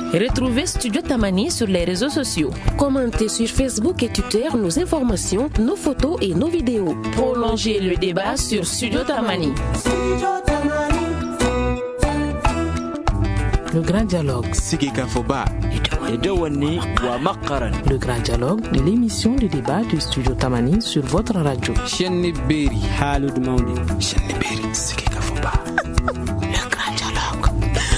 Retrouvez Studio Tamani sur les réseaux sociaux. Commentez sur Facebook et Twitter nos informations, nos photos et nos vidéos. Prolongez le débat sur Studio Tamani. Le grand dialogue. Le grand dialogue de l'émission de débat de Studio Tamani sur votre radio. Le grand dialogue.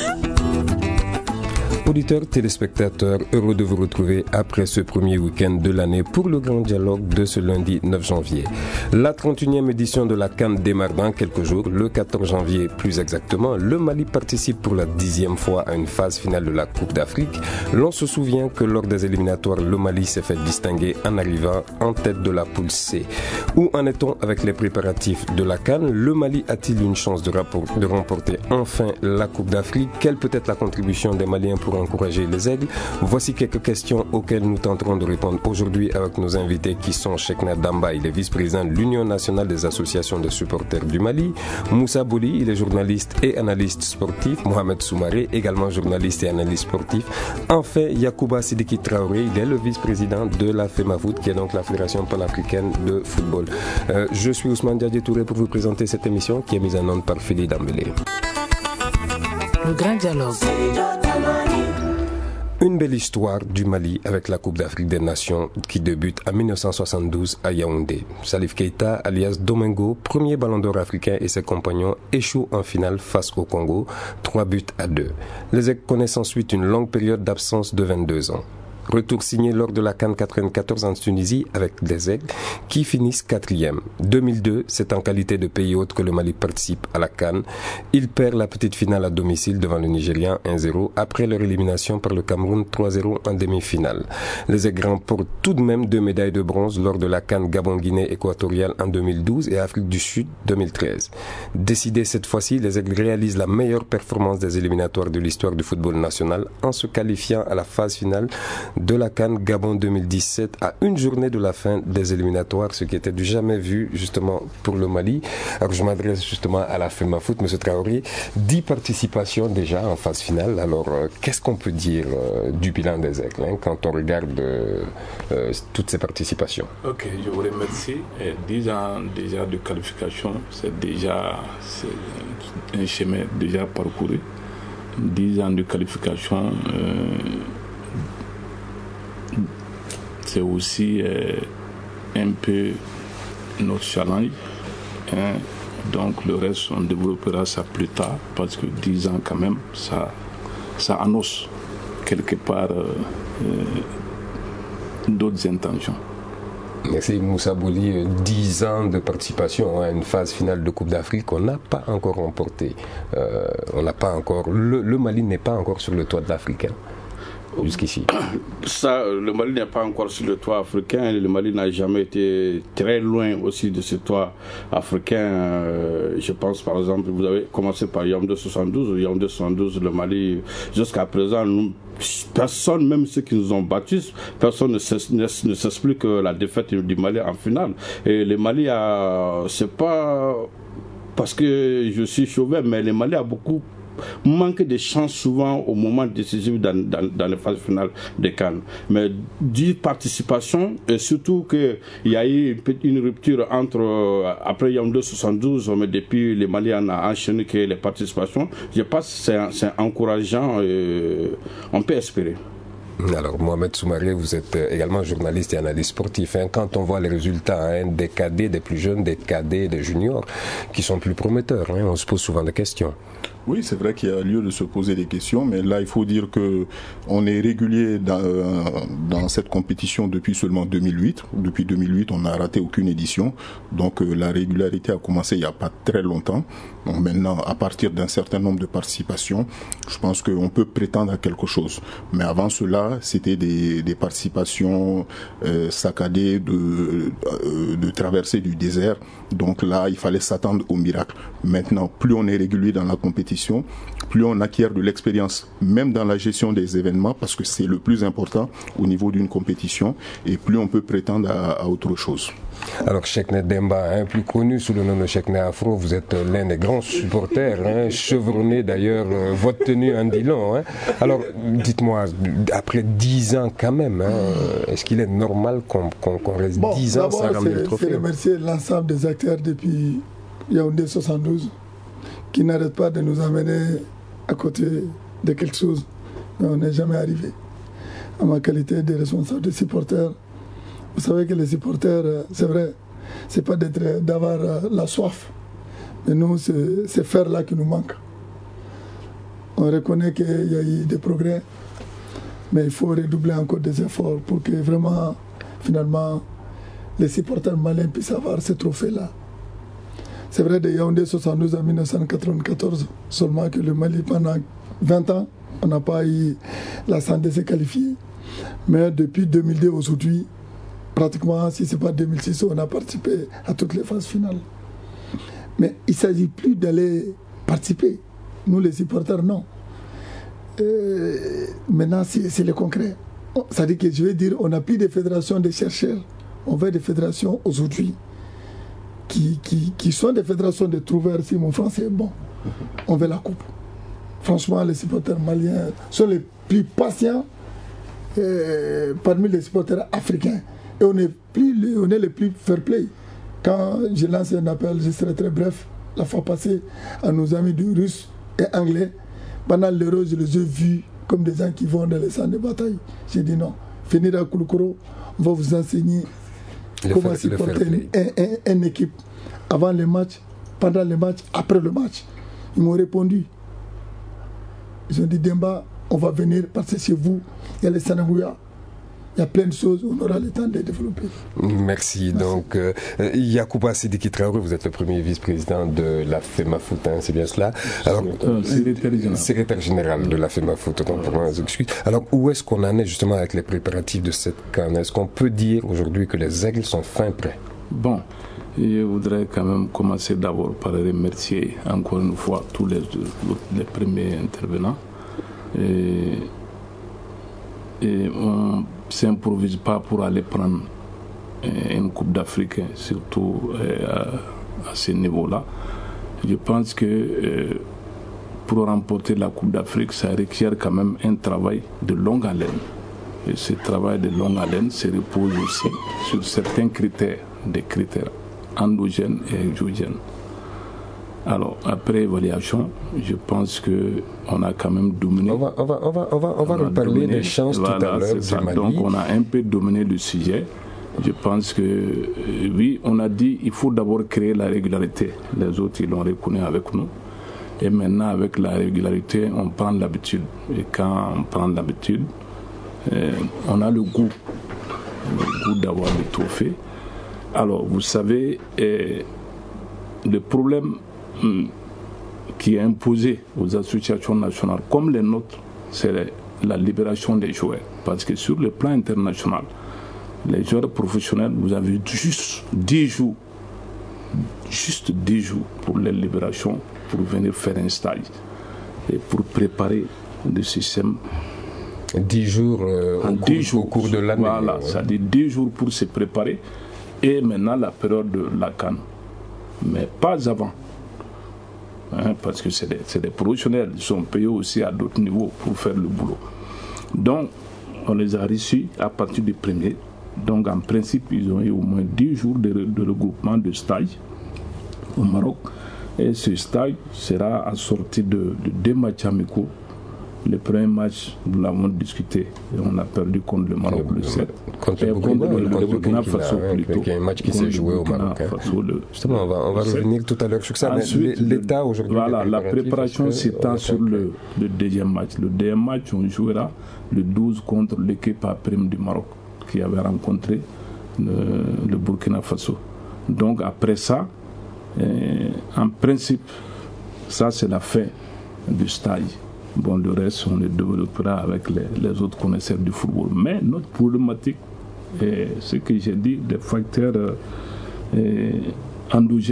Auditeurs, téléspectateurs, heureux de vous retrouver après ce premier week-end de l'année pour le grand dialogue de ce lundi 9 janvier. La 31e édition de la CAN démarre dans quelques jours. Le 14 janvier, plus exactement, le Mali participe pour la 10e fois à une phase finale de la Coupe d'Afrique. L'on se souvient que lors des éliminatoires, le Mali s'est fait distinguer en arrivant en tête de la poule C. Où en est-on avec les préparatifs de la CAN? Le Mali a-t-il une chance de remporter enfin la Coupe d'Afrique? Quelle peut être la contribution des Maliens pour encourager les aigles? Voici quelques questions auxquelles nous tenterons de répondre aujourd'hui avec nos invités qui sont Chekna Damba, il est vice-président de l'Union nationale des associations de supporters du Mali, Moussa Bouli, il est journaliste et analyste sportif, Mohamed Soumaré, également journaliste et analyste sportif, enfin Yacouba Sidiki Traoré, il est le vice-président de la FEMAFOOT qui est donc la Fédération panafricaine de football. Je suis Ousmane Diadji Touré pour vous présenter cette émission qui est mise en onde par Fili Dambélé. Le grand dialogue. Une belle histoire du Mali avec la Coupe d'Afrique des Nations qui débute en 1972 à Yaoundé. Salif Keita, alias Domingo, premier ballon d'or africain et ses compagnons échouent en finale face au Congo, 3-2. Les Aigles connaissent ensuite une longue période d'absence de 22 ans. Retour signé lors de la CAN 94 en Tunisie avec les Aigles qui finissent 4e. 2002, c'est en qualité de pays hôte que le Mali participe à la CAN. Il perd la petite finale à domicile devant le Nigérian 1-0 après leur élimination par le Cameroun 3-0 en demi-finale. Les Aigles remportent tout de même 2 médailles de bronze lors de la CAN Gabon-Guinée équatoriale en 2012 et Afrique du Sud 2013. Décidé cette fois-ci, les Aigles réalisent la meilleure performance des éliminatoires de l'histoire du football national en se qualifiant à la phase finale de la CAN Gabon 2017 à une journée de la fin des éliminatoires, ce qui était du jamais vu justement pour le Mali. Alors je m'adresse justement à la FEMAFOOT, M. Traoré, 10 participations déjà en phase finale. Alors qu'est-ce qu'on peut dire du bilan des Aigles quand on regarde toutes ces participations? Ok, je vous remercie. 10 ans déjà de qualification, c'est un chemin déjà parcouru. 10 ans de qualification, c'est aussi un peu notre challenge. Donc le reste, on développera ça plus tard, parce que 10 ans quand même, ça annonce quelque part d'autres intentions. Merci Moussa Bouli. 10 ans de participation à une phase finale de Coupe d'Afrique qu'on n'a pas encore remportée. Le Mali n'est pas encore sur le toit de l'Afrique. Jusqu'ici. Ça, le Mali n'est pas encore sur le toit africain. Le Mali n'a jamais été très loin aussi de ce toit africain. Je pense par exemple, vous avez commencé par Yaoundé 72. Yaoundé 72, le Mali, jusqu'à présent, personne, même ceux qui nous ont battus, personne ne s'explique la défaite du Mali en finale. Et le Mali c'est pas parce que je suis chauvin, mais le Mali a beaucoup manque de chance souvent au moment décisif dans les phases finales des CAN. Mais 10 participations, et surtout qu'il y a eu une rupture après Yaoundé 72, mais depuis le Mali en a enchaîné que les participations. Je pense que c'est encourageant et on peut espérer. Alors Mohamed Soumaré, vous êtes également journaliste et analyste sportif. Quand on voit les résultats des cadets, des plus jeunes, des cadets, des juniors, qui sont plus prometteurs, on se pose souvent des questions. Oui, c'est vrai qu'il y a lieu de se poser des questions, mais là, il faut dire qu'on est régulier dans cette compétition depuis seulement 2008. Depuis 2008, on n'a raté aucune édition. Donc, la régularité a commencé il n'y a pas très longtemps. Donc, maintenant, à partir d'un certain nombre de participations, je pense qu'on peut prétendre à quelque chose. Mais avant cela, c'était des participations saccadées de traversée du désert. Donc là, il fallait s'attendre au miracle. Maintenant, plus on est régulier dans la compétition, compétition, plus on acquiert de l'expérience, même dans la gestion des événements, parce que c'est le plus important au niveau d'une compétition, et plus on peut prétendre à autre chose. Alors Cheikhna Demba, plus connu sous le nom de Cheikhna Afro, vous êtes l'un des grands supporters, chevronné d'ailleurs, votre tenue en dit long. Alors dites-moi, après 10 ans quand même, est-ce qu'il est normal qu'on reste 10 ans sans ramener le trophée? Je remercie l'ensemble des acteurs depuis Yaoundé 72 qui n'arrêtent pas de nous amener à côté de quelque chose, mais on n'est jamais arrivé. En ma qualité de responsable des supporters, vous savez que les supporters, c'est vrai, c'est pas d'avoir la soif, mais nous, c'est faire-là qui nous manque. On reconnaît qu'il y a eu des progrès, mais il faut redoubler encore des efforts pour que vraiment, finalement, les supporters maliens puissent avoir ce trophée-là. C'est vrai, de Yaoundé 72 à 1994, seulement que le Mali, pendant 20 ans, on n'a pas eu la chance de se qualifier. Mais depuis 2002 aujourd'hui, pratiquement, si ce n'est pas 2006, on a participé à toutes les phases finales. Mais il ne s'agit plus d'aller participer. Nous, les supporters, non. Maintenant, c'est le concret. C'est-à-dire que je vais dire, on n'a plus de fédérations de chercheurs. On veut des fédérations aujourd'hui qui sont des fédérations de trouveurs. Si mon français est bon, on veut la coupe. Franchement, les supporters maliens sont les plus patients parmi les supporters africains. Et on est les plus fair play. Quand je lance un appel, je serai très bref, la fois passée, à nos amis du Russes et Anglais, pendant l'Euro, je les ai vus comme des gens qui vont dans les centres de bataille. J'ai dit non, venez à Kouloukoro, on va vous enseigner comment supporter une équipe avant le match, pendant le match, après le match. Ils m'ont répondu. Ils ont dit, Demba, on va venir parce que chez vous, il y a les Sanahouya. Il y a plein de choses, on aura le temps de développer. Merci. Donc, Yacouba Sidiki Traoré, vous êtes le premier vice-président de la FEMAFOOT, c'est bien cela? Alors, secrétaire général de la FEMAFOOT, autant pour moi, excuse. Alors, où est-ce qu'on en est justement avec les préparatifs de cette CAN? Est-ce qu'on peut dire aujourd'hui que les aigles sont fin prêts? Bon, je voudrais quand même commencer d'abord par remercier encore une fois tous les premiers intervenants. Et on ne s'improvise pas pour aller prendre une Coupe d'Afrique, surtout à ce niveau-là. Je pense que pour remporter la Coupe d'Afrique, ça requiert quand même un travail de longue haleine. Et ce travail de longue haleine se repose aussi sur certains critères, des critères endogènes et exogènes. Alors, après évaluation, je pense qu'on a quand même dominé. On va reparler des chances tout à l'heure du Mali. Donc, on a un peu dominé le sujet. Je pense que, oui, on a dit qu'il faut d'abord créer la régularité. Les autres, ils l'ont reconnu avec nous. Et maintenant, avec la régularité, on prend l'habitude. Et quand on prend l'habitude, on a le goût d'avoir des trophées. Alors, vous savez, le problème qui est imposé aux associations nationales comme les nôtres, c'est la libération des joueurs. Parce que sur le plan international, les joueurs professionnels, vous avez juste 10 jours pour les libérations, pour venir faire un stage et pour préparer le système. 10 jours au cours de l'année. Voilà, ça dit 10 jours pour se préparer et maintenant la période de la CAN. Mais pas avant. Parce que c'est des professionnels, ils sont payés aussi à d'autres niveaux pour faire le boulot. Donc, on les a reçus à partir du 1er. Donc, en principe, ils ont eu au moins 10 jours de regroupement de stage au Maroc. Et ce stage sera assorti de 2 matchs amicaux. Le premier match, nous l'avons discuté, et on a perdu contre le Maroc le 7. Contre le Burkina Faso plutôt. Il y a un match qui s'est joué au Maroc. Justement, on va revenir tout à l'heure sur ça. Ensuite, l'État aujourd'hui. Voilà, la préparation s'étend sur le deuxième match. Le deuxième match, on jouera le 12 contre l'équipe à prime du Maroc, qui avait rencontré le Burkina Faso. Donc après ça, en principe, ça c'est la fin du stage. Bon, le reste, on le développera avec les autres connaisseurs du football. Mais notre problématique, ce que j'ai dit, des facteurs endogènes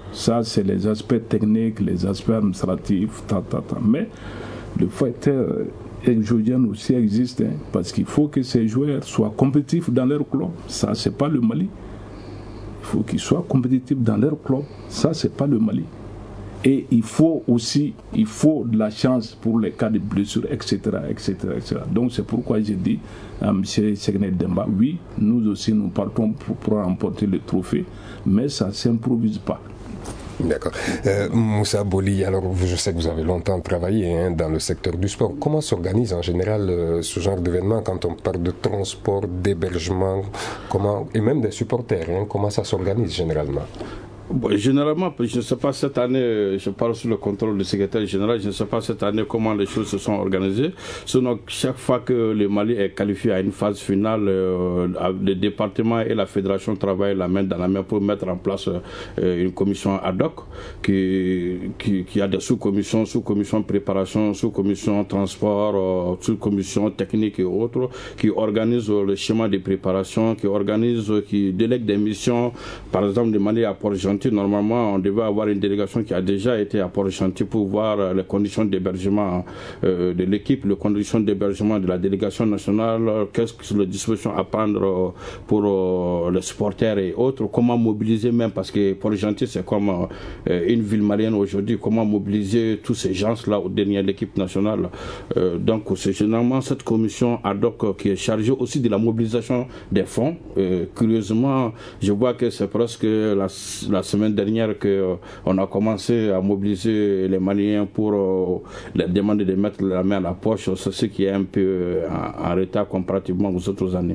Ça, c'est les aspects techniques, les aspects administratifs, Mais le facteur exogène aussi existe, parce qu'il faut que ces joueurs soient compétitifs dans leur club. Ça, c'est pas le Mali. Il faut qu'ils soient compétitifs dans leur club. Ça, c'est pas le Mali. Et il faut de la chance pour les cas de blessures, etc. Donc c'est pourquoi j'ai dit à M. Sekne Demba, oui, nous aussi nous partons pour remporter le trophée, mais ça ne s'improvise pas. D'accord. Moussa Boli, alors je sais que vous avez longtemps travaillé dans le secteur du sport. Comment s'organise en général ce genre d'événement quand on parle de transport, d'hébergement, et même des supporters, comment ça s'organise généralement? Bon, généralement, je ne sais pas cette année, je parle sous le contrôle du secrétaire général, je ne sais pas cette année comment les choses se sont organisées. Sinon, chaque fois que le Mali est qualifié à une phase finale, le département et la fédération travaillent la main dans la main pour mettre en place une commission ad hoc qui a des sous-commissions préparation, sous-commission transport, sous-commission technique et autres, qui organisent le schéma de préparation, qui délèguent des missions. Par exemple, le Mali à Port-Gentil, normalement, on devait avoir une délégation qui a déjà été à Port-Gentil pour voir les conditions d'hébergement de l'équipe, les conditions d'hébergement de la délégation nationale, quelles sont les dispositions à prendre pour les supporters et autres, comment mobiliser même, parce que Port-Gentil, c'est comme une ville malienne aujourd'hui, comment mobiliser tous ces gens-là au dernier de l'équipe nationale. Donc, c'est généralement cette commission ad hoc qui est chargée aussi de la mobilisation des fonds. Curieusement, je vois que c'est presque la semaine dernière qu'on a commencé à mobiliser les Maliens pour les demander de mettre la main à la poche, c'est ce qui est un peu en retard comparativement aux autres années.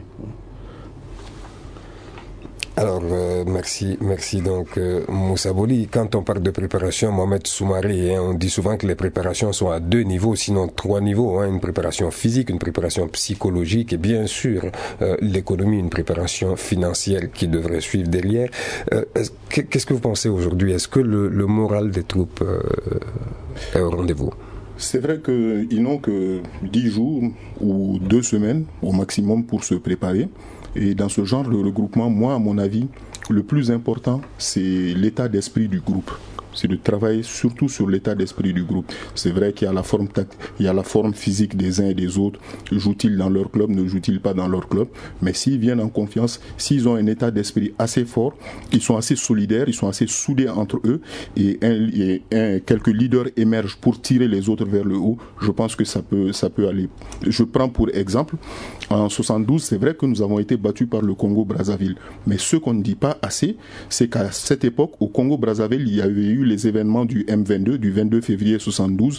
Alors, merci donc Moussa Boli. Quand on parle de préparation, Mohamed Soumaré, on dit souvent que les préparations sont à 2 niveaux, sinon 3 niveaux. Une préparation physique, une préparation psychologique et bien sûr l'économie, une préparation financière qui devrait suivre derrière. Qu'est-ce que vous pensez aujourd'hui? Est-ce que le moral des troupes est au rendez-vous? C'est vrai qu'ils n'ont que 10 jours ou 2 semaines au maximum pour se préparer. Et dans ce genre de regroupement, moi, à mon avis, le plus important, c'est l'état d'esprit du groupe. C'est de travailler surtout sur l'état d'esprit du groupe. C'est vrai qu'il y a la forme physique des uns et des autres. Jouent-ils dans leur club, ne jouent-ils pas dans leur club? Mais s'ils viennent en confiance, s'ils ont un état d'esprit assez fort, ils sont assez solidaires, ils sont assez soudés entre eux, et quelques leaders émergent pour tirer les autres vers le haut, je pense que ça peut aller. Je prends pour exemple, en 72, c'est vrai que nous avons été battus par le Congo-Brazzaville. Mais ce qu'on ne dit pas assez, c'est qu'à cette époque, au Congo-Brazzaville, il y avait eu les événements du M22, du 22 février 72,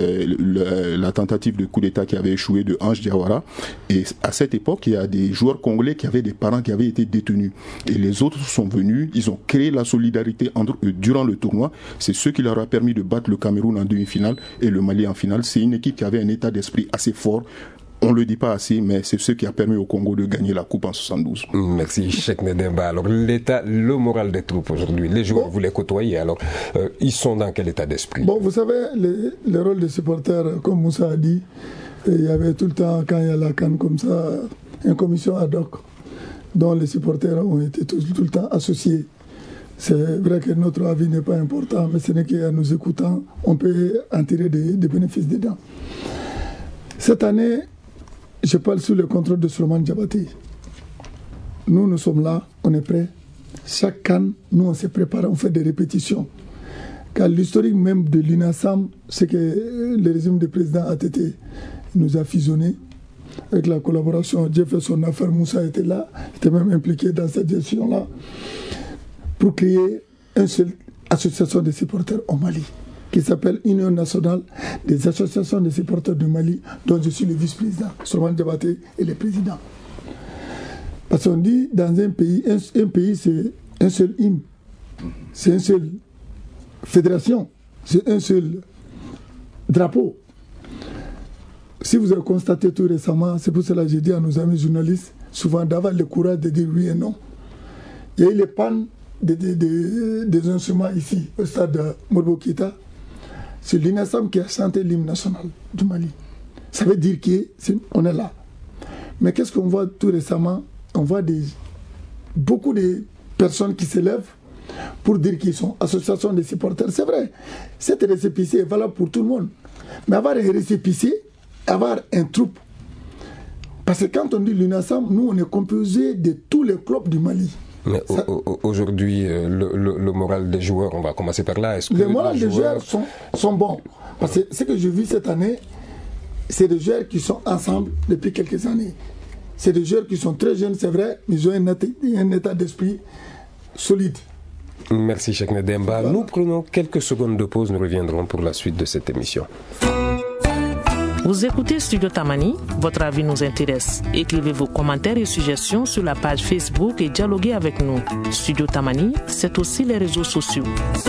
la tentative de coup d'État qui avait échoué de Ange Diawara. Et à cette époque, il y a des joueurs congolais qui avaient des parents qui avaient été détenus. Et les autres sont venus, ils ont créé la solidarité entre eux durant le tournoi. C'est ce qui leur a permis de battre le Cameroun en demi-finale et le Mali en finale. C'est une équipe qui avait un état d'esprit assez fort. On ne le dit pas assez, mais c'est ce qui a permis au Congo de gagner la Coupe en 72. Merci, Sekne Demba. Alors, le moral des troupes aujourd'hui, les joueurs, vous les côtoyez, alors, ils sont dans quel état d'esprit? Bon, vous savez, le rôle des supporters, comme Moussa a dit, il y avait tout le temps, quand il y a la CAN comme ça, une commission ad hoc, dont les supporters ont été tout le temps associés. C'est vrai que notre avis n'est pas important, mais ce n'est qu'en nous écoutant, on peut en tirer des bénéfices dedans. Cette année, je parle sous le contrôle de Souleymane Diabaté. Nous sommes là, on est prêts. Chaque CAN, nous on se prépare, on fait des répétitions. Car l'historique même de l'INASAM, c'est que le régime du président ATT nous a fusionné avec la collaboration. Dieu fait son affaire, Moussa était là, était même impliqué dans cette gestion-là, pour créer une seule association de supporters au Mali, qui s'appelle Union nationale des associations de supporters du Mali, dont je suis le vice-président. Souleymane Diabaté est le président. Parce qu'on dit, dans un pays, c'est un seul hymne, c'est une seule fédération, c'est un seul drapeau. Si vous avez constaté tout récemment, c'est pour cela que j'ai dit à nos amis journalistes, souvent d'avoir le courage de dire oui et non. Il y a eu les pannes des instruments ici, au stade de Morbo Keïta. C'est l'INASAM qui a chanté l'hymne national du Mali. Ça veut dire qu'on est là. Mais qu'est-ce qu'on voit tout récemment? On voit beaucoup de personnes qui s'élèvent pour dire qu'ils sont association de supporters. C'est vrai, cette récépissé est valable pour tout le monde. Mais avoir un récépissé, avoir un troupe. Parce que quand on dit l'UNASAM, nous on est composé de tous les clubs du Mali. Mais aujourd'hui, le moral des joueurs, on va commencer par là. Le moral des joueurs sont bons. Parce que ce que j'ai vu cette année, c'est des joueurs qui sont ensemble depuis quelques années. C'est des joueurs qui sont très jeunes, c'est vrai, mais ils ont un état d'esprit solide. Merci Cheikh Ndemba. Nous prenons quelques secondes de pause, nous reviendrons pour la suite de cette émission. Vous écoutez Studio Tamani, votre avis nous intéresse. Écrivez vos commentaires et suggestions sur la page Facebook et dialoguez avec nous. Studio Tamani, c'est aussi les réseaux sociaux.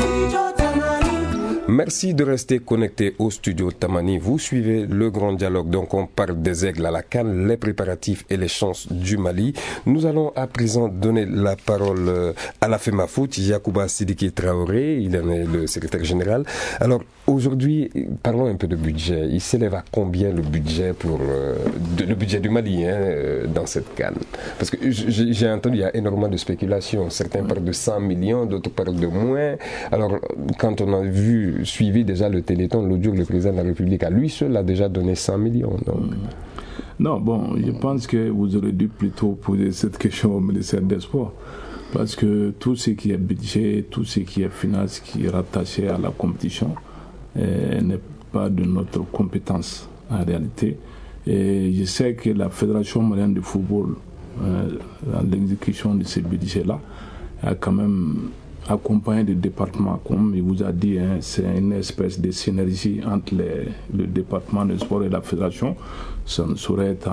Merci de rester connecté au studio Tamani. Vous suivez le grand dialogue. Donc on parle des aigles à la CAN, les préparatifs et les chances du Mali. Nous allons à présent donner la parole à la FEMAFOOT, Yacouba Sidiki Traoré. Il en est le secrétaire général. Alors aujourd'hui, parlons un peu de budget. Il s'élève à combien le budget le budget du Mali dans cette CAN? Parce que j'ai entendu, il y a énormément de spéculations. Certains parlent de 100 millions, d'autres parlent de moins. Alors quand on a suivi déjà le Téléthon, l'autre jour, le président de la République, à lui seul, a déjà donné 100 millions. Donc. Non, bon, je pense que vous aurez dû plutôt poser cette question au ministère des Sports. Parce que tout ce qui est budget, tout ce qui est finance, qui est rattaché à la compétition, n'est pas de notre compétence en réalité. Et je sais que la Fédération malienne de football, dans l'exécution de ces budgets-là, a quand même accompagné des départements, comme il vous a dit, c'est une espèce de synergie entre le département de sport et la fédération. Ça ne saurait être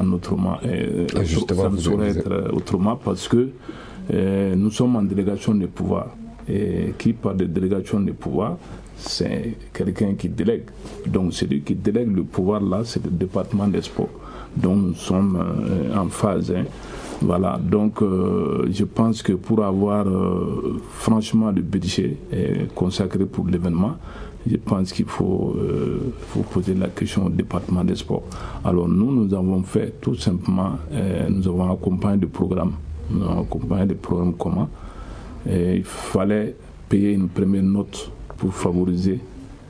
autrement parce que nous sommes en délégation de pouvoir. Et qui parle de délégation de pouvoir, c'est quelqu'un qui délègue. Donc celui qui délègue le pouvoir là, c'est le département des sports. Donc nous sommes en phase. Voilà, donc je pense que pour avoir franchement le budget consacré pour l'événement, je pense qu'il faut poser la question au département des sports. Alors nous avons fait tout simplement, nous avons accompagné des programmes. Nous avons accompagné des programmes communs. Et il fallait payer une première note pour favoriser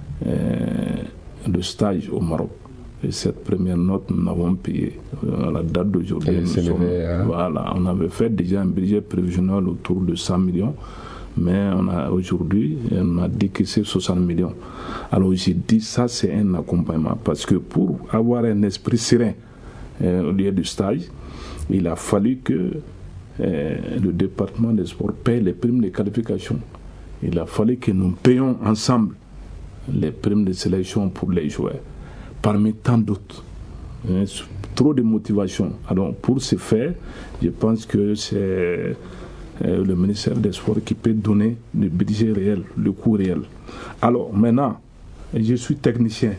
le stage au Maroc. Et cette première note, nous l'avons payée à la date d'aujourd'hui. Voilà, on avait fait déjà un budget prévisionnel autour de 100 millions, mais aujourd'hui, on a dit que c'est 60 millions. Alors j'ai dit ça, c'est un accompagnement, parce que pour avoir un esprit serein au lieu du stage, il a fallu que le département des sports paye les primes de qualification. Il a fallu que nous payions ensemble les primes de sélection pour les joueurs. Parmi tant d'autres. Trop de motivation. Alors, pour ce faire, je pense que c'est le ministère des Sports qui peut donner le budget réel, le coût réel. Alors, maintenant, je suis technicien.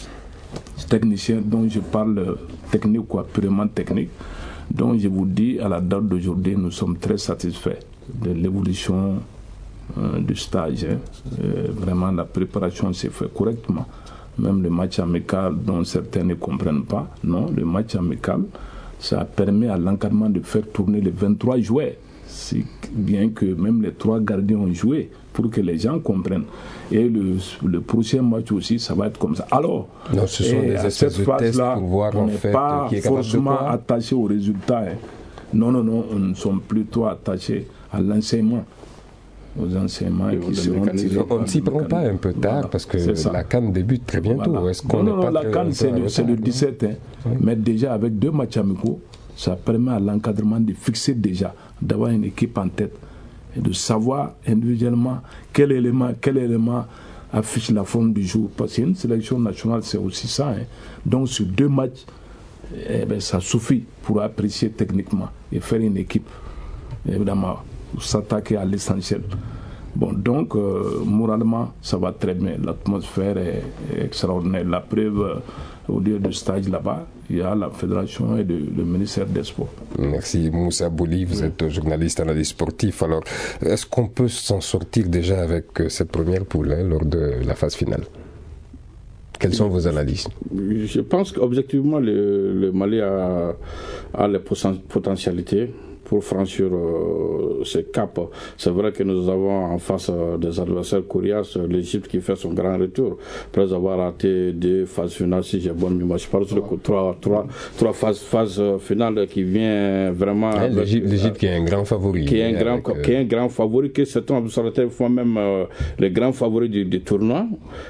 Donc, je parle technique, purement technique. Donc, je vous dis, à la date d'aujourd'hui, nous sommes très satisfaits de l'évolution du stage. Vraiment, la préparation s'est faite correctement. Même le match amical dont certains ne comprennent pas, non, le match amical, ça permet à l'encadrement de faire tourner les 23 joueurs. Si bien que même les 3 gardiens ont joué pour que les gens comprennent. Et le prochain match aussi, ça va être comme ça. Alors, non, ce sont des à cette phase-là, on n'est pas forcément attaché aux résultats. Non, nous sommes plutôt attachés à l'enseignement. Aux enseignements qui seront tirés. On ne s'y prend pas un peu tard parce que la CAN débute très bientôt. Voilà. Non, la CAN c'est le 17. Mais déjà avec 2 matchs amicaux, ça permet à l'encadrement de fixer déjà, d'avoir une équipe en tête et de savoir individuellement quel élément affiche la forme du jour. Parce qu'une sélection nationale, c'est aussi ça. Donc sur 2 matchs, ça suffit pour apprécier techniquement et faire une équipe. Évidemment, s'attaquer à l'essentiel. Bon, donc, moralement, ça va très bien. L'atmosphère est extraordinaire. La preuve, au lieu de stage là-bas, il y a la fédération et le ministère des Sports. Merci Moussa Bouli, vous êtes journaliste, analyste sportif. Alors, est-ce qu'on peut s'en sortir déjà avec cette première poule lors de la phase finale? Quelles sont vos analyses? Je pense qu'objectivement, le Mali a les potentialités pour franchir ce cap. C'est vrai que nous avons en face des adversaires coriaces, l'Égypte qui fait son grand retour, après avoir raté 2 phases finales, si j'ai bonne mémoire. Je parle sur trois phases finales qui vient vraiment... L'Égypte qui est un grand favori. Qui est un grand favori, que certains observateurs font même les grands favoris du tournoi.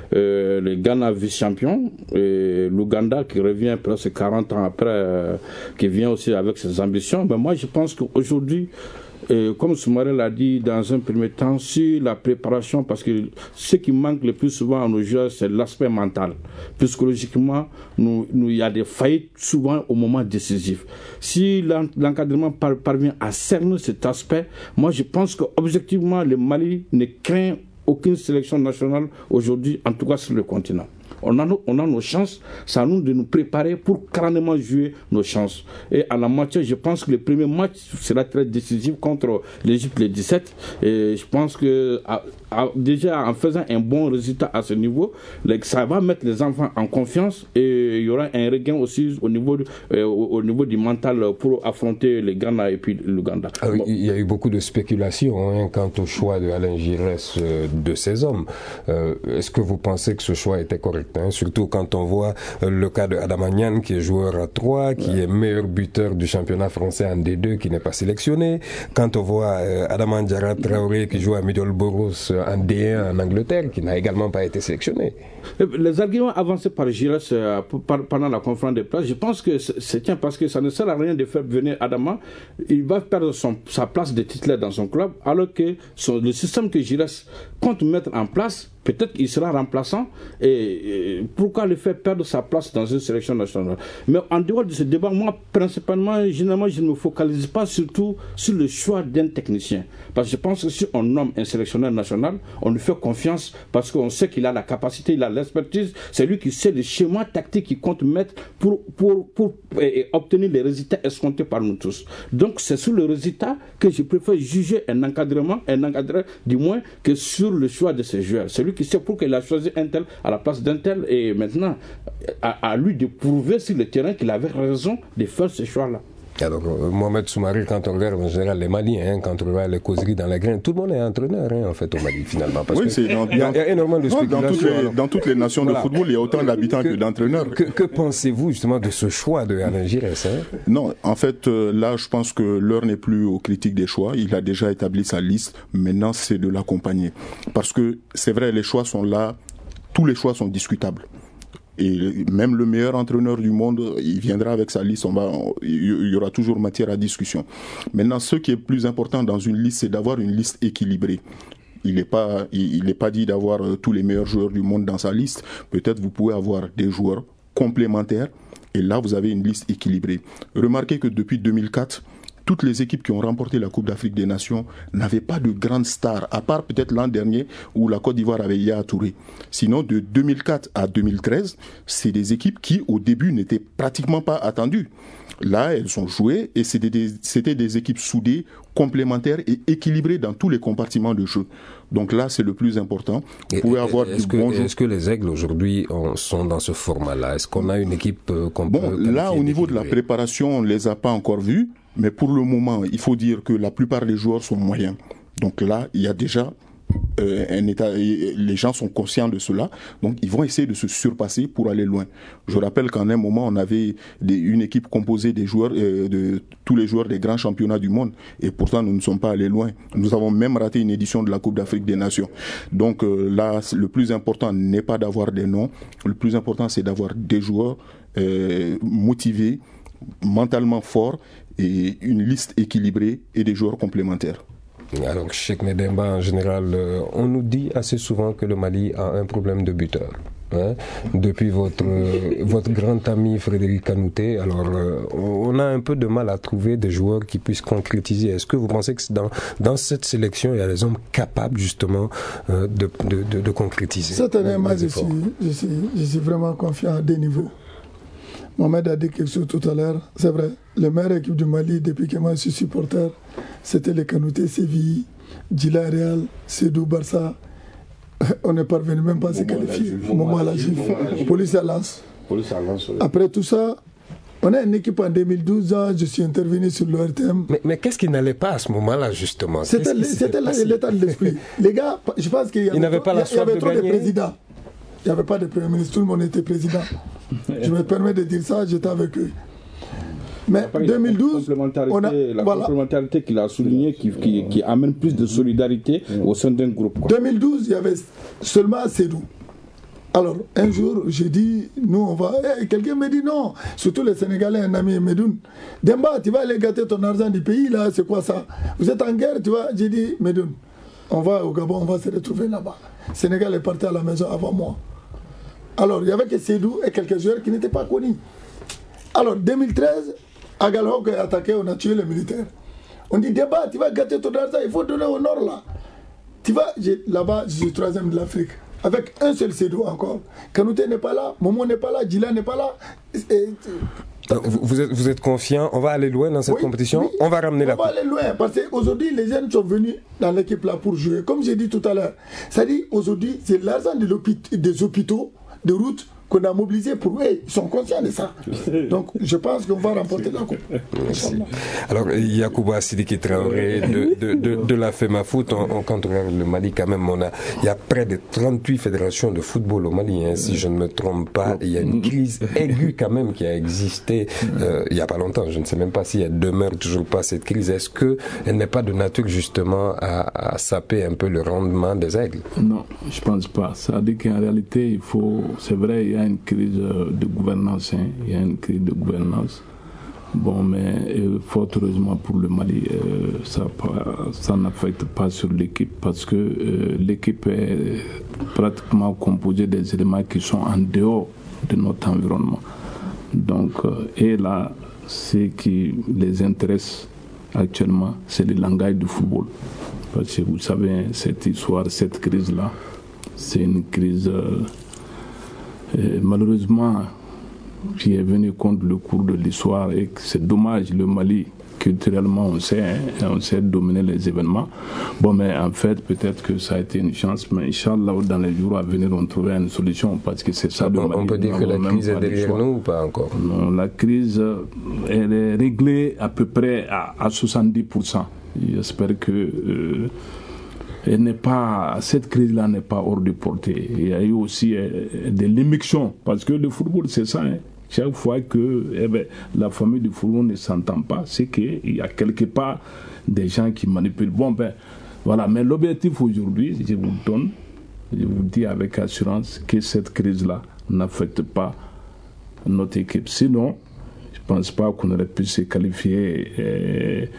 Le Ghana vice-champion, et l'Ouganda qui revient presque 40 ans après, qui vient aussi avec ses ambitions. Mais moi je pense qu'aujourd'hui, comme Soumaré l'a dit dans un premier temps, sur la préparation, parce que ce qui manque le plus souvent à nos joueurs, c'est l'aspect mental. Psychologiquement, il y a des faillites souvent au moment décisif. Si l'encadrement parvient à cerner cet aspect, moi je pense qu'objectivement, le Mali ne craint aucune sélection nationale aujourd'hui, en tout cas sur le continent. On a nos chances, c'est à nous de nous préparer pour carrément jouer nos chances. Et à la matière, je pense que le premier match sera très décisif contre l'Égypte le 17. Et je pense que déjà en faisant un bon résultat à ce niveau, ça va mettre les enfants en confiance et il y aura un regain aussi au niveau du mental pour affronter les Ghana et puis l'Ouganda. Bon. Il y a eu beaucoup de spéculations quant au choix de Alain Giresse de ses hommes. Est-ce que vous pensez que ce choix était correct? Surtout quand on voit le cas de Adama Niane qui est joueur à 3, qui est meilleur buteur du championnat français en D2, qui n'est pas sélectionné. Quand on voit Adama Diarra Traoré qui joue à Middlesbrough en D1 en Angleterre, qui n'a également pas été sélectionné. Les arguments avancés par Giresse pendant la conférence de presse, je pense que c'est tient parce que ça ne sert à rien de faire venir Adama. Il va perdre sa place de titulaire dans son club, alors que le système que Giresse compte mettre en place, peut-être qu'il sera remplaçant. Et pourquoi le faire perdre sa place dans une sélection nationale? Mais en dehors de ce débat, moi, principalement, généralement, je ne me focalise pas surtout sur le choix d'un technicien. Parce que je pense que si on nomme un sélectionneur national, on lui fait confiance parce qu'on sait qu'il a la capacité, il a l'expertise. C'est lui qui sait le schéma tactique qu'il compte mettre pour obtenir les résultats escomptés par nous tous. Donc, c'est sur le résultat que je préfère juger un encadreur du moins, que sur le choix de ses joueurs. C'est lui qui sait pourquoi il a choisi un tel à la place d'un tel, et maintenant à lui de prouver sur le terrain qu'il avait raison de faire ce choix-là. Alors, Mohamed Soumaré, quand on regarde en général les Maliens, quand on regarde les causeries dans les grains, tout le monde est entraîneur en fait au Mali finalement. Parce il y a énormément de spéculations. Dans toutes les nations de football, il y a autant d'habitants que d'entraîneurs. Que pensez-vous justement de ce choix de Alain Giresse? Non, en fait, là, je pense que l'heure n'est plus aux critiques des choix. Il a déjà établi sa liste. Maintenant, c'est de l'accompagner. Parce que c'est vrai, les choix sont là. Tous les choix sont discutables. Et même le meilleur entraîneur du monde, il viendra avec sa liste, il y aura toujours matière à discussion. Maintenant, ce qui est plus important dans une liste, c'est d'avoir une liste équilibrée. Il n'est pas dit d'avoir tous les meilleurs joueurs du monde dans sa liste. Peut-être vous pouvez avoir des joueurs complémentaires, et là vous avez une liste équilibrée. Remarquez que depuis 2004, toutes les équipes qui ont remporté la Coupe d'Afrique des Nations n'avaient pas de grandes stars, à part peut-être l'an dernier où la Côte d'Ivoire avait Yaya Touré. Sinon, de 2004 à 2013, c'est des équipes qui, au début, n'étaient pratiquement pas attendues. Là, elles ont joué et c'était des équipes soudées, complémentaires et équilibrées dans tous les compartiments de jeu. Donc là, c'est le plus important. Vous pouvez avoir est-ce que les Aigles aujourd'hui sont dans ce format-là? Est-ce qu'on a une équipe là, au niveau de la préparation, on ne les a pas encore vus. Mais pour le moment, il faut dire que la plupart des joueurs sont moyens. Donc là, il y a déjà un état. Les gens sont conscients de cela. Donc ils vont essayer de se surpasser pour aller loin. Je rappelle qu'en un moment, on avait une équipe composée des joueurs, de tous les joueurs des grands championnats du monde. Et pourtant, nous ne sommes pas allés loin. Nous avons même raté une édition de la Coupe d'Afrique des Nations. Donc là, le plus important n'est pas d'avoir des noms. Le plus important, c'est d'avoir des joueurs motivés, mentalement forts, et une liste équilibrée et des joueurs complémentaires. Alors, Cheikh Ndemba, en général, on nous dit assez souvent que le Mali a un problème de buteur. Depuis votre grand ami Frédéric Kanouté, alors on a un peu de mal à trouver des joueurs qui puissent concrétiser. Est-ce que vous pensez que dans cette sélection, il y a des hommes capables justement de concrétiser? Certainement, je suis vraiment confiant à des niveaux. Mohamed a dit quelque chose tout à l'heure, c'est vrai, les meilleures équipes du Mali depuis que moi je suis supporter, c'était les Kanouté, Séville, Djila Real, Sédou, Barça. On n'est parvenu même pas à se qualifier. Moment à la gifle. Police à Lens. Après tout ça, On a une équipe en 2012, je suis intervenu sur l'ORTM. Mais qu'est-ce qui n'allait pas à ce moment-là, justement? C'était l'état de l'esprit. Les gars, je pense qu'il y avait trop de présidents. Il n'y avait pas de premier ministre, tout le monde était président. Je me permets de dire ça, j'étais avec eux. Mais après, 2012, la complémentarité qu'il a souligné qui amène plus de solidarité au sein d'un groupe. 2012, il y avait seulement Sédou. Alors, un jour, j'ai dit, nous, on va... quelqu'un me dit non, surtout les Sénégalais, un ami, Medoun. Demba, tu vas aller gâter ton argent du pays, là, c'est quoi ça? Vous êtes en guerre, tu vois? J'ai dit, Medoun, on va au Gabon, on va se retrouver là-bas. Sénégal est parti à la maison avant moi. Alors, il y avait que Sédou et quelques joueurs qui n'étaient pas connus. Alors, 2013, Agalhok est attaqué, on a tué les militaires. On dit, Demba, tu vas gâter ton argent, il faut donner au nord, là. Tu vas, là-bas, je suis 3e de l'Afrique. Avec un seul Sédou encore. Kanouté n'est pas là, Momo n'est pas là, Djila n'est pas là. Vous êtes confiant? On va aller loin dans cette compétition? Oui, on va ramener la coupe. On va aller loin parce qu'aujourd'hui, les jeunes sont venus dans l'équipe là pour jouer. Comme j'ai dit tout à l'heure, ça dit aujourd'hui, c'est l'argent des hôpitaux, de routes qu'on a mobilisé pour eux. Ils sont conscients de ça. Donc, je pense qu'on va remporter la coupe. Merci. Alors, Yacouba Sidiki Traoré de la FEMAFOOT, quand on regarde le Mali, quand même, il y a près de 38 fédérations de football au Mali, hein, si je ne me trompe pas. Il y a une crise aiguë, quand même, qui a existé il n'y a pas longtemps. Je ne sais même pas si elle demeure toujours pas cette crise. Est-ce qu'elle n'est pas de nature, justement, à saper un peu le rendement des aigles? Non, je ne pense pas. Ça dit qu'en réalité, c'est vrai, il y a une crise de gouvernance, il y a une crise de gouvernance. Bon, mais fort heureusement pour le Mali, ça n'affecte pas sur l'équipe parce que l'équipe est pratiquement composée des éléments qui sont en dehors de notre environnement. Donc, et là, ce qui les intéresse actuellement, c'est le langage du football. Parce que vous savez, cette histoire, cette crise-là, c'est une crise... malheureusement, qui est venu contre le cours de l'histoire et c'est dommage, le Mali, culturellement, on sait dominer les événements. Bon, mais en fait, peut-être que ça a été une chance, mais Inch'Allah, dans les jours à venir, on trouvera une solution parce que c'est ça. On peut dire que la crise est derrière nous ou pas encore? Non, la crise, elle est réglée à peu près à 70%. J'espère que... cette crise-là n'est pas hors de portée. Il y a eu aussi de l'émission, parce que le football, c'est ça. Hein. Chaque fois que la famille du football ne s'entend pas, c'est qu'il y a quelque part des gens qui manipulent. Bon, voilà. Mais l'objectif aujourd'hui, je vous dis avec assurance que cette crise-là n'affecte pas notre équipe. Sinon, je ne pense pas qu'on aurait pu se qualifier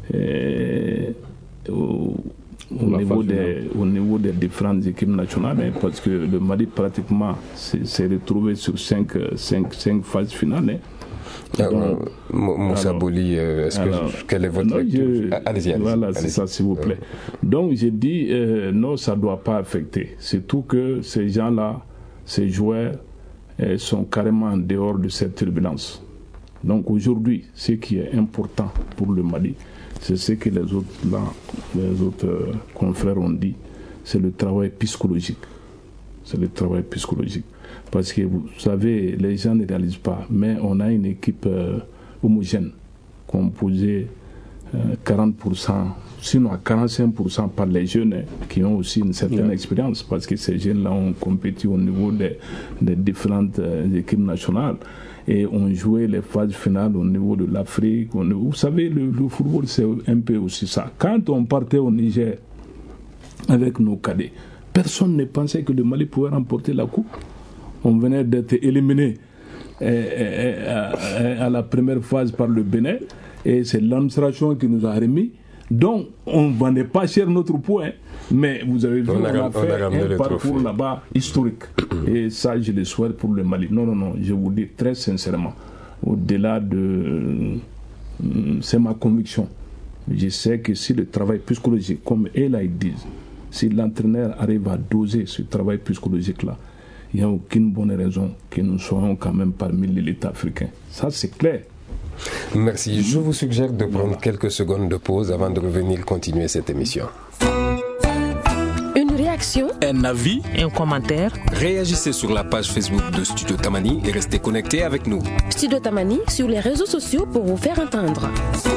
au niveau des différentes équipes nationales, hein, parce que le Mali pratiquement s'est retrouvé sur 5 phases finales. Hein. Moussa Bouli, quelle est votre lecture? Allez-y. Voilà, c'est ça, s'il vous plaît. Donc j'ai dit, non, ça ne doit pas affecter. Surtout que ces gens-là, ces joueurs, sont carrément en dehors de cette turbulence. Donc aujourd'hui, ce qui est important pour le Mali, c'est ce que les autres confrères ont dit, c'est le travail psychologique. C'est le travail psychologique. Parce que vous savez, les gens ne réalisent pas, mais on a une équipe homogène, composée 40%, sinon à 45% par les jeunes qui ont aussi une certaine expérience, parce que ces jeunes-là ont compétit au niveau des différentes équipes nationales. Et on jouait les phases finales au niveau de l'Afrique. Vous savez, le football, c'est un peu aussi ça. Quand on partait au Niger avec nos cadets, personne ne pensait que le Mali pouvait remporter la coupe. On venait d'être éliminé à la première phase par le Bénin, et c'est l'administration qui nous a remis. Donc, on ne vendait pas cher notre point, mais vous avez vu, on a fait un parcours là-bas historique. Et ça, je le souhaite pour le Mali. Non, je vous dis très sincèrement, au-delà de... c'est ma conviction. Je sais que si le travail psychologique, comme elles ils disent, si l'entraîneur arrive à doser ce travail psychologique-là, il n'y a aucune bonne raison que nous soyons quand même parmi l'élite africaine. Ça, c'est clair. Merci. Je vous suggère de prendre quelques secondes de pause avant de revenir continuer cette émission. Une réaction un avis, un commentaire. Réagissez sur la page Facebook de Studio Tamani et restez connectés avec nous. Studio Tamani sur les réseaux sociaux pour vous faire entendre.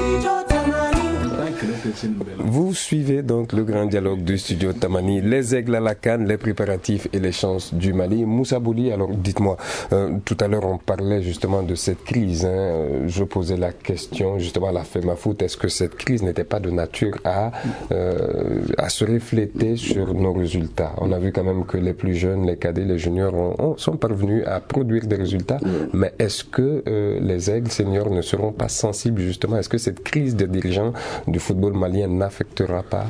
Vous suivez donc le grand dialogue du Studio Tamani, les aigles à la canne, les préparatifs et les chances du Mali. Moussa Bouli, alors dites-moi, tout à l'heure on parlait justement de cette crise. Je posais la question justement à la FEMAFOOT, est-ce que cette crise n'était pas de nature à se refléter sur nos résultats? On a vu quand même que les plus jeunes, les cadets, les juniors sont parvenus à produire des résultats, mais est-ce que les aigles seniors ne seront pas sensibles justement? Est-ce que cette crise des dirigeants du football malien n'affectera pas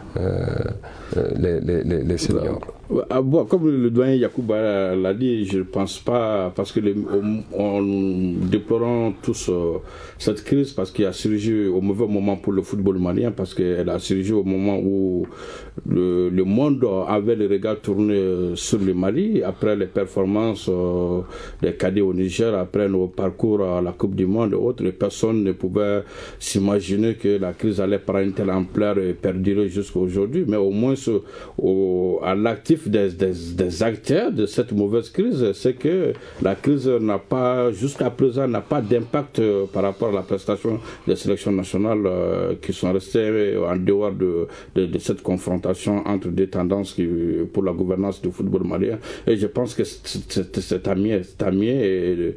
les seniors? Comme le doyen Yacouba l'a dit, je ne pense pas, parce que on déplorons tous cette crise parce qu'elle a surgi au mauvais moment pour le football malien, parce qu'elle a surgi au moment où le monde avait le regard tourné sur le Mali, après les performances des cadets au Niger, après nos parcours à la Coupe du Monde et autres. Personne ne pouvait s'imaginer que la crise allait prendre une telle ampleur et perdurer jusqu'à aujourd'hui, mais au moins à l'actif des acteurs de cette mauvaise crise, c'est que la crise n'a pas, jusqu'à présent, n'a pas d'impact par rapport à la prestation des sélections nationales qui sont restées en dehors de cette confrontation entre des tendances pour la gouvernance du football malien. Et je pense que c'est à mieux.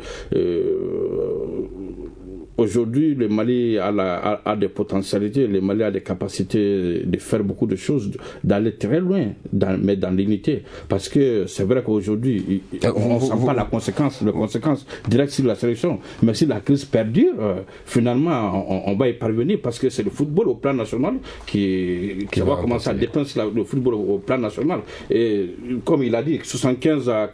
Aujourd'hui, le Mali a des potentialités, le Mali a des capacités de faire beaucoup de choses, d'aller très loin, mais dans l'unité. Parce que c'est vrai qu'aujourd'hui, on ne sent pas les conséquences directes sur la sélection. Mais si la crise perdure, finalement, on va y parvenir, parce que c'est le football au plan national qui va commencer à dépendre le football au plan national. Et comme il a dit, 60 à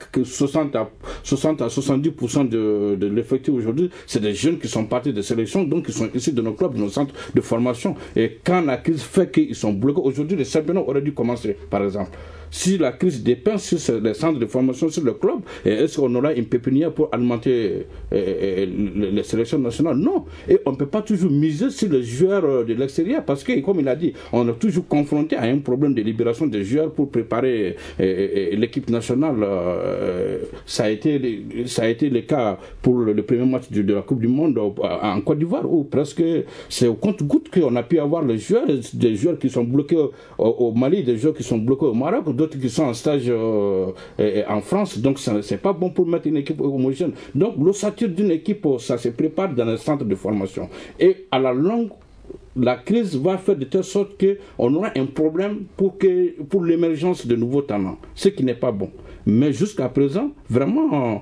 70% de l'effectif aujourd'hui, c'est des jeunes qui sont partis de sélection, donc ils sont issus de nos clubs, de nos centres de formation. Et quand la crise fait qu'ils sont bloqués, aujourd'hui, le championnat aurait dû commencer, par exemple. Si la crise dépend sur les centres de formation, sur le club, est-ce qu'on aura une pépinière pour alimenter les sélections nationales? Non. Et on ne peut pas toujours miser sur les joueurs de l'extérieur, parce que, comme il a dit, on est toujours confronté à un problème de libération des joueurs pour préparer l'équipe nationale. Ça a été le cas pour le premier match de la Coupe du Monde en Côte d'Ivoire, où presque c'est au compte-gouttes qu'on a pu avoir des joueurs qui sont bloqués au Mali, des joueurs qui sont bloqués au Maroc, d'autres qui sont en stage en France. Donc c'est pas bon pour mettre une équipe homogène. Donc l'ossature d'une équipe, ça se prépare dans un centre de formation. Et à la longue, la crise va faire de telle sorte qu'on aura un problème pour l'émergence de nouveaux talents, ce qui n'est pas bon. Mais jusqu'à présent, vraiment,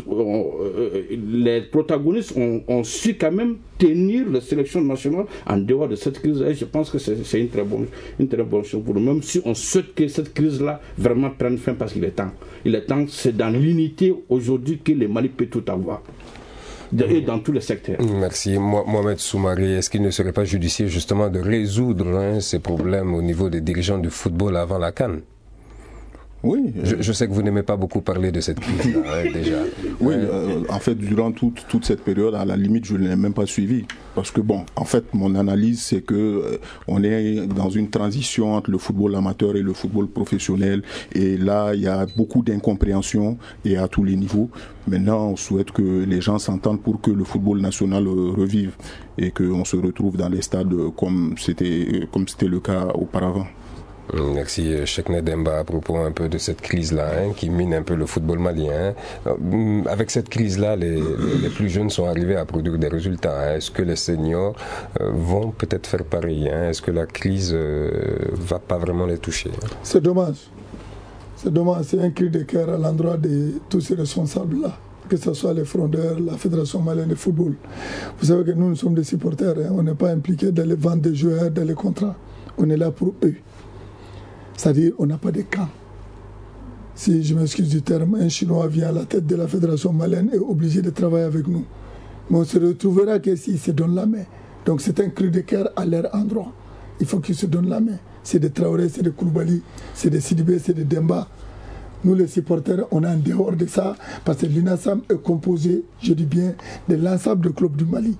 les protagonistes ont su quand même tenir les sélections nationales en dehors de cette crise. Et je pense que c'est une très bonne chose pour nous, même si on souhaite que cette crise-là vraiment prenne fin, parce qu'il est temps. C'est dans l'unité aujourd'hui que le Mali peut tout avoir. Et dans tous les secteurs. Merci. Mohamed Soumaré, est-ce qu'il ne serait pas judicieux justement de résoudre ces problèmes au niveau des dirigeants du football avant la CAN? Oui. Je sais que vous n'aimez pas beaucoup parler de cette crise-là, déjà. Oui, en fait, durant toute cette période, à la limite, je ne l'ai même pas suivi. Parce que, en fait, mon analyse, c'est que on est dans une transition entre le football amateur et le football professionnel. Et là, il y a beaucoup d'incompréhension, et à tous les niveaux. Maintenant, on souhaite que les gens s'entendent pour que le football national revive et qu'on se retrouve dans les stades comme c'était le cas auparavant. Merci Cheikh Nedemba, à propos un peu de cette crise-là qui mine un peu le football malien. Avec cette crise-là, les plus jeunes sont arrivés à produire des résultats. Est-ce que les seniors vont peut-être faire pareil? Est-ce que la crise va pas vraiment les toucher? C'est dommage. C'est dommage. C'est un cri de cœur à l'endroit de tous ces responsables-là, que ce soit les frondeurs, la Fédération malienne de football. Vous savez que nous sommes des supporters. On n'est pas impliqués dans les ventes des joueurs, dans les contrats. On est là pour eux. C'est-à-dire, on n'a pas de camp. Si je m'excuse du terme, un Chinois vient à la tête de la Fédération malienne et est obligé de travailler avec nous. Mais on se retrouvera que s'ils se donnent la main. Donc c'est un cri de cœur à leur endroit. Il faut qu'ils se donnent la main. C'est des Traoré, c'est des Koulibaly, c'est des Sidibé, c'est des Demba. Nous les supporters, on est en dehors de ça, parce que l'UNASAM est composé, je dis bien, de l'ensemble des clubs du Mali.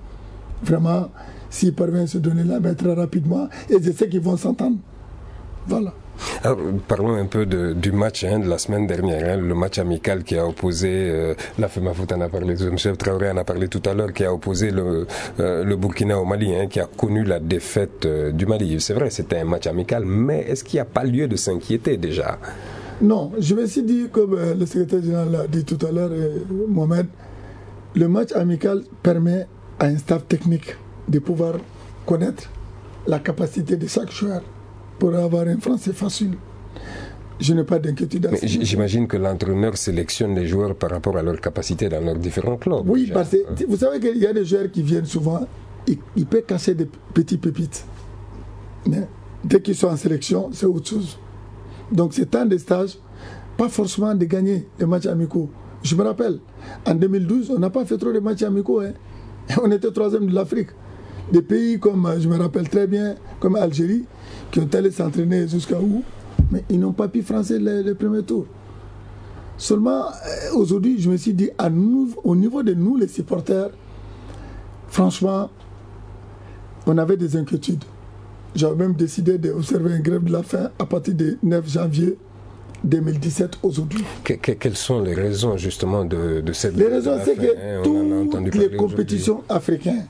Vraiment, s'ils parviennent à se donner la main très rapidement, et je sais qu'ils vont s'entendre. Voilà. Alors, parlons un peu du match de la semaine dernière, le match amical qui a opposé, la FEMAFOOT en a parlé, M. Traoré en a parlé tout à l'heure, qui a opposé le Burkina au Mali, qui a connu la défaite du Mali. C'est vrai, c'était un match amical, mais est-ce qu'il n'y a pas lieu de s'inquiéter déjà? Non, je me suis dit, comme le secrétaire général l'a dit tout à l'heure, Mohamed, le match amical permet à un staff technique de pouvoir connaître la capacité de chaque joueur pour avoir un français facile. Je n'ai pas d'inquiétude à ce niveau. J'imagine que l'entraîneur sélectionne les joueurs par rapport à leur capacité dans leurs différents clubs. Oui, déjà. Parce que vous savez qu'il y a des joueurs qui viennent souvent, ils peuvent cacher des petits pépites. Mais dès qu'ils sont en sélection, c'est autre chose. Donc c'est temps de stage, pas forcément de gagner les matchs amicaux. Je me rappelle, en 2012, on n'a pas fait trop de matchs amicaux. On était 3e de l'Afrique. Des pays comme, je me rappelle très bien, comme Algérie, qui ont allé s'entraîner jusqu'à où, mais ils n'ont pas pu franchir le premier tour. Seulement, aujourd'hui, je me suis dit, au niveau de nous, les supporters, franchement, on avait des inquiétudes. J'avais même décidé d'observer une grève de la faim à partir du 9 janvier 2017 aujourd'hui. Quelles sont les raisons justement de cette grève? Les raisons, c'est que toutes les compétitions africaines,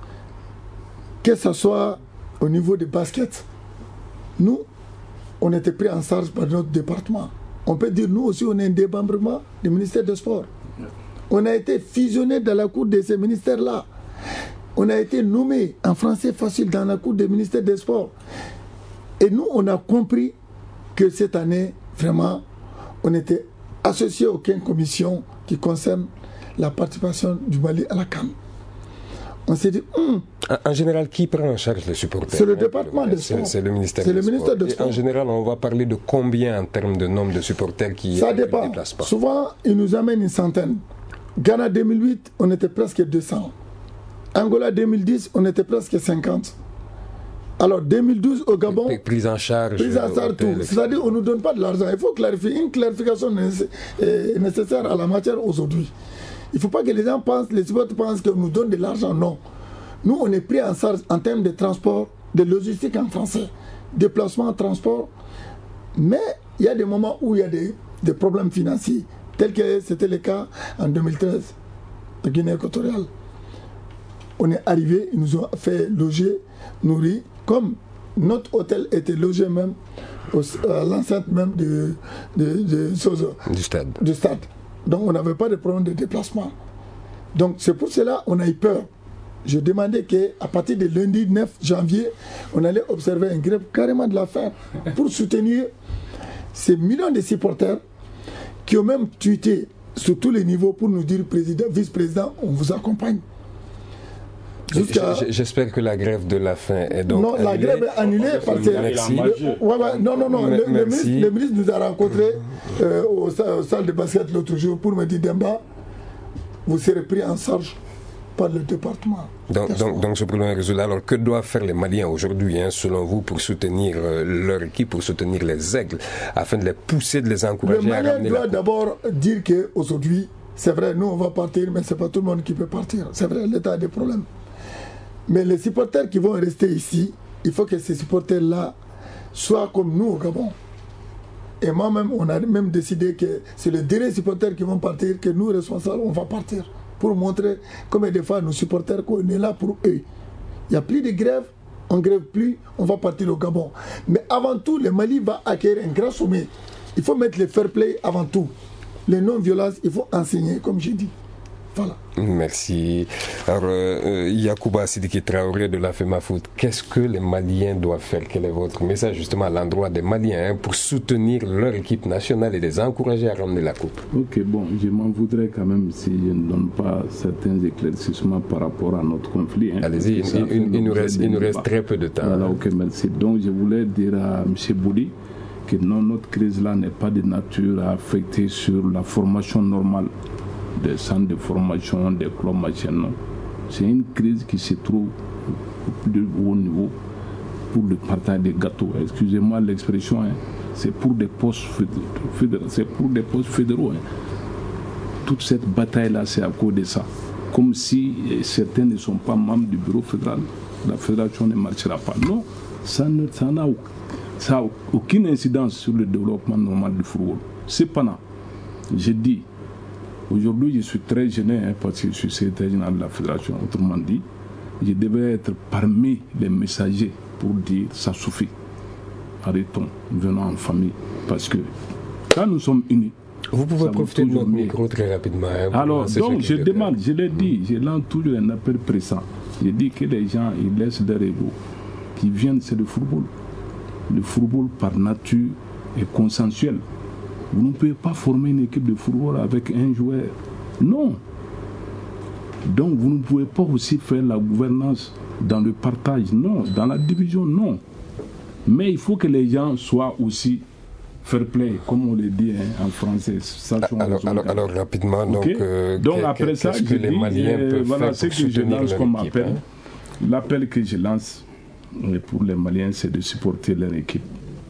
que ce soit au niveau du basket, nous, on était pris en charge par notre département. On peut dire, nous aussi, on est un démembrement du ministère des Sports. On a été fusionné dans la cour de ces ministères-là. On a été nommé en français facile dans la cour des ministères des Sports. Et nous, on a compris que cette année, vraiment, on était associé à aucune commission qui concerne la participation du Mali à la CAN. On s'est dit, En général, qui prend en charge les supporters? C'est le département des Sports. C'est le ministère des Sports. En général, on va parler de combien en termes de nombre de supporters qui ça dépend. Ne déplacent pas? Souvent, ils nous amènent une centaine. Ghana 2008, on était presque 200. Angola 2010, on était presque 50. Alors 2012 au Gabon, prise en charge tout. C'est-à-dire on ne nous donne pas de l'argent. Il faut clarifier. Une clarification est nécessaire à la matière aujourd'hui. Il ne faut pas que les gens pensent, les supporters pensent qu'on nous donne de l'argent. Non. Nous, on est pris en charge en termes de transport, de logistique en français, déplacement, transport. Mais il y a des moments où il y a des problèmes financiers, tel que c'était le cas en 2013, en Guinée équatoriale. On est arrivé, ils nous ont fait loger, nourrir, comme notre hôtel était logé même à l'enceinte même du stade. Donc on n'avait pas de problème de déplacement. Donc c'est pour cela qu'on a eu peur. Je demandais qu'à partir de lundi 9 janvier, on allait observer une grève carrément de la faim pour soutenir ces millions de supporters qui ont même tweeté sur tous les niveaux pour nous dire, président, vice-président, on vous accompagne. J'espère que la grève de la faim est donc non, la grève est annulée parce que le ministre nous a rencontrés au salle de basket l'autre jour pour me dire, Demba, vous serez pris en charge par le département. Donc ce problème est résolu. Alors que doivent faire les Maliens aujourd'hui, selon vous, pour soutenir leur équipe, pour soutenir les Aigles, afin de les pousser, de les encourager à ramener la coupe? Le Malien doit d'abord dire qu'aujourd'hui, c'est vrai, nous on va partir, mais ce n'est pas tout le monde qui peut partir. C'est vrai, l'État a des problèmes. Mais les supporters qui vont rester ici, il faut que ces supporters-là soient comme nous au Gabon. Et moi-même, on a même décidé que c'est les derniers supporters qui vont partir, que nous, responsables, on va partir. Pour montrer combien de fois nos supporters qu'on est là pour eux. Il n'y a plus de grève, on ne grève plus, on va partir au Gabon. Mais avant tout, le Mali va acquérir un grand sommet. Il faut mettre le fair play avant tout. Les non-violences, il faut enseigner, comme j'ai dit. Voilà. Merci. Alors, Yacouba Sidiki Traoré de la FEMAFOOT, qu'est-ce que les Maliens doivent faire? Quel est votre message justement à l'endroit des Maliens pour soutenir leur équipe nationale et les encourager à ramener la coupe? Ok, bon, je m'en voudrais quand même si je ne donne pas certains éclaircissements par rapport à notre conflit. Allez-y, il nous reste très peu de temps. Voilà, ok, merci. Donc, je voulais dire à M. Bouli que non, notre crise-là n'est pas de nature à affecter sur la formation normale des centres de formation, des clubs machin, non. C'est une crise qui se trouve au plus haut niveau pour le partage des gâteaux. Excusez-moi l'expression, c'est pour des postes fédéraux. Toute cette bataille-là, c'est à cause de ça. Comme si certains ne sont pas membres du bureau fédéral, la fédération ne marchera pas. Non, ça n'a Ça n'a aucune incidence sur le développement normal du football. Cependant, j'ai dit, aujourd'hui je suis très gêné parce que je suis secrétaire général de la fédération. Autrement dit, je devais être parmi les messagers pour dire ça suffit. Arrêtons, venons en famille. Parce que quand nous sommes unis, vous pouvez profiter de notre micro très rapidement. Alors, donc je demande, je l'ai dit, je lance toujours un appel pressant. Je dis que les gens ils laissent leur ego. Qui viennent, c'est le football. Le football par nature est consensuel. Vous ne pouvez pas former une équipe de football avec un joueur. Non. Donc vous ne pouvez pas aussi faire la gouvernance dans le partage. Non. Dans la division, non. Mais il faut que les gens soient aussi fair play, comme on le dit en français. Alors rapidement, donc après ça, qu'est-ce que les Maliens peuvent faire ce pour que je lance comme équipe, appel. L'appel que je lance pour les Maliens, c'est de supporter leur équipe.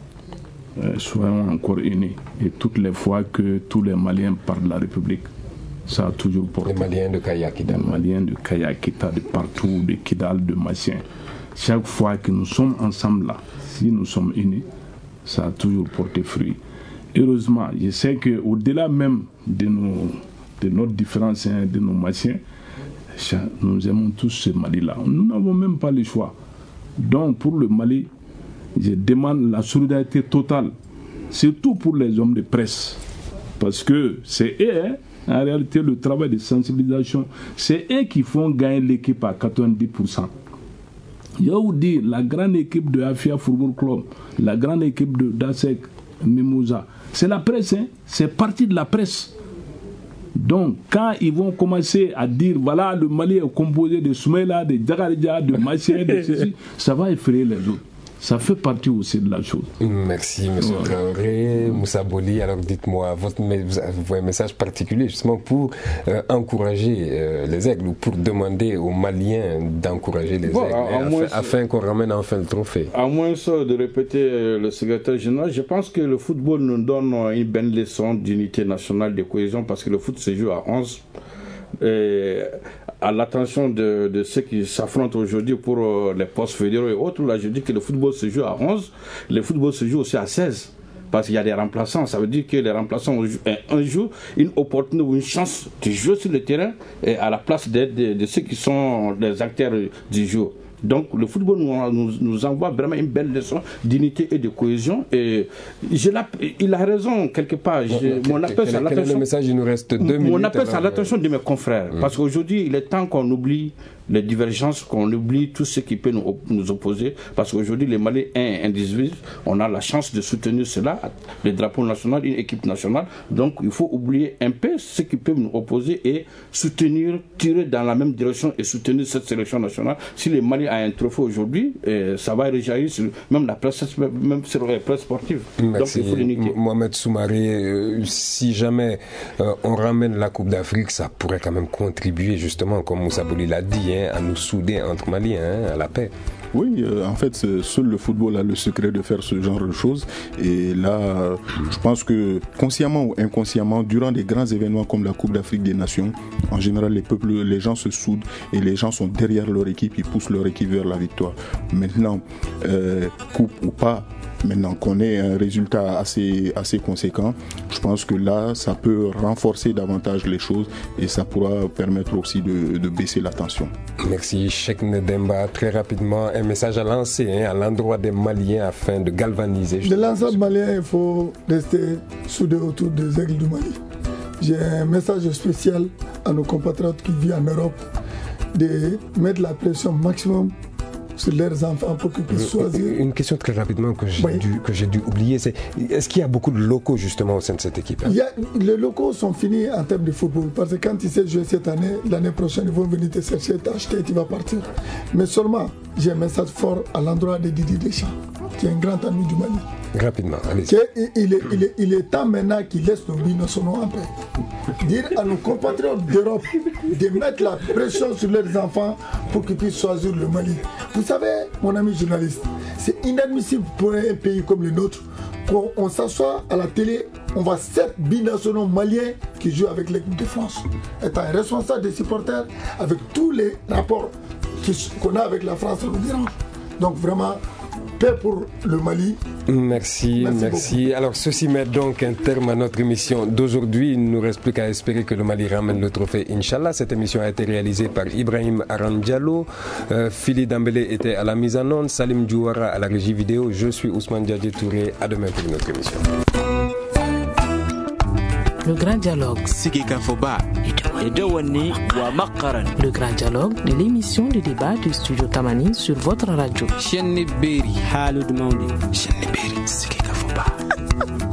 Soyons encore unis. Et toutes les fois que tous les Maliens parlent de la République, ça a toujours porté. Les Maliens de Kayakita. Les Maliens de Kayakita, de partout, de Kidal, de Massien. Chaque fois que nous sommes ensemble là, si nous sommes unis, ça a toujours porté fruit. Heureusement, je sais qu'au-delà même de notre différence, de nos Massiens, nous aimons tous ce Mali-là. Nous n'avons même pas le choix. Donc pour le Mali, je demande la solidarité totale, surtout pour les hommes de presse. Parce que c'est eux, en réalité, le travail de sensibilisation, c'est eux qui font gagner l'équipe à 90%. Je vous dis, la grande équipe de Afia Football Club, la grande équipe de Dasek, Mimosa, c'est la presse, c'est parti de la presse. Donc, quand ils vont commencer à dire, voilà, le Mali est composé de Soumaïla, de Djagadja, de Massien, de ceci, ça va effrayer les autres. Ça fait partie aussi de la chose. Merci, M. Traoré. Moussa Boli, alors dites-moi, vous avez un message particulier justement pour encourager les aigles ou pour demander aux Maliens d'encourager les aigles afin qu'on ramène enfin le trophée. À moins de répéter le secrétaire général, je pense que le football nous donne une belle leçon d'unité nationale, de cohésion, parce que le foot se joue à 11. À l'attention de ceux qui s'affrontent aujourd'hui pour les postes fédéraux et autres, là je dis que le football se joue à 11, le football se joue aussi à 16, parce qu'il y a des remplaçants. Ça veut dire que les remplaçants ont un jour une opportunité ou une chance de jouer sur le terrain et à la place de ceux qui sont les acteurs du jeu. Donc le football nous envoie vraiment une belle leçon d'unité et de cohésion. Et il a raison quelque part. Mon appel à l'attention. Le message, il nous reste 2 minutes. Mon appel à l'attention de mes confrères, parce qu'aujourd'hui il est temps qu'on oublie les divergences, qu'on oublie tout ce qui peut nous opposer, parce qu'aujourd'hui les Maliens indivisibles, on a la chance de soutenir cela, le drapeau national, une équipe nationale. Donc il faut oublier un peu ce qui peut nous opposer et soutenir, tirer dans la même direction et soutenir cette sélection nationale. Si les Maliens ont un trophée aujourd'hui, ça va réjaillir sur même la presse, même sur la presse sportive. Merci. Donc il faut l'unité. Mohamed Soumaré, si jamais on ramène la Coupe d'Afrique, ça pourrait quand même contribuer justement, comme Moussa Boli l'a dit, à nous souder entre Maliens, à la paix. Oui, en fait, seul le football a le secret de faire ce genre de choses. Et là, je pense que consciemment ou inconsciemment, durant des grands événements comme la Coupe d'Afrique des Nations, en général, les gens se soudent et les gens sont derrière leur équipe, ils poussent leur équipe vers la victoire. Maintenant, coupe ou pas, maintenant qu'on ait un résultat assez conséquent, je pense que là, ça peut renforcer davantage les choses et ça pourra permettre aussi de baisser la tension. Merci, Cheikh Ndemba. Très rapidement, un message à lancer à l'endroit des Maliens afin de galvaniser. De l'ensemble malien, il faut rester soudés autour des aigles du Mali. J'ai un message spécial à nos compatriotes qui vivent en Europe de mettre la pression maximum sur leurs enfants pour qu'ils puissent choisir. Une question très rapidement que j'ai dû oublier, c'est est-ce qu'il y a beaucoup de locaux justement au sein de cette équipe? Les locaux sont finis en termes de football, parce que quand tu sais jouer cette année, l'année prochaine ils vont venir te chercher, t'acheter et tu vas partir. Mais seulement, j'ai un message fort à l'endroit de Didier Deschamps, qui est un grand ami du Mali. Rapidement, allez-y. Il est temps maintenant qu'il laisse nos binationaux en paix. Dire à nos compatriotes d'Europe de mettre la pression sur leurs enfants pour qu'ils puissent choisir le Mali. Vous savez, mon ami journaliste, c'est inadmissible pour un pays comme le nôtre qu'on s'assoit à la télé, on voit 7 binationaux maliens qui jouent avec l'équipe de France. Étant responsable des supporters, avec tous les rapports qu'on a avec la France, ça nous dérange. Donc vraiment, paix pour le Mali. Merci. Alors ceci met donc un terme à notre émission d'aujourd'hui. Il ne nous reste plus qu'à espérer que le Mali ramène le trophée, Inch'Allah. Cette émission a été réalisée par Ibrahim Arandialo. Phili Dambélé était à la mise en onde, Salim Djouara à la régie vidéo. Je suis Ousmane Diadji Touré. À demain pour une autre émission. Le grand dialogue. Le grand dialogue de l'émission de débat du Studio Tamani sur votre radio.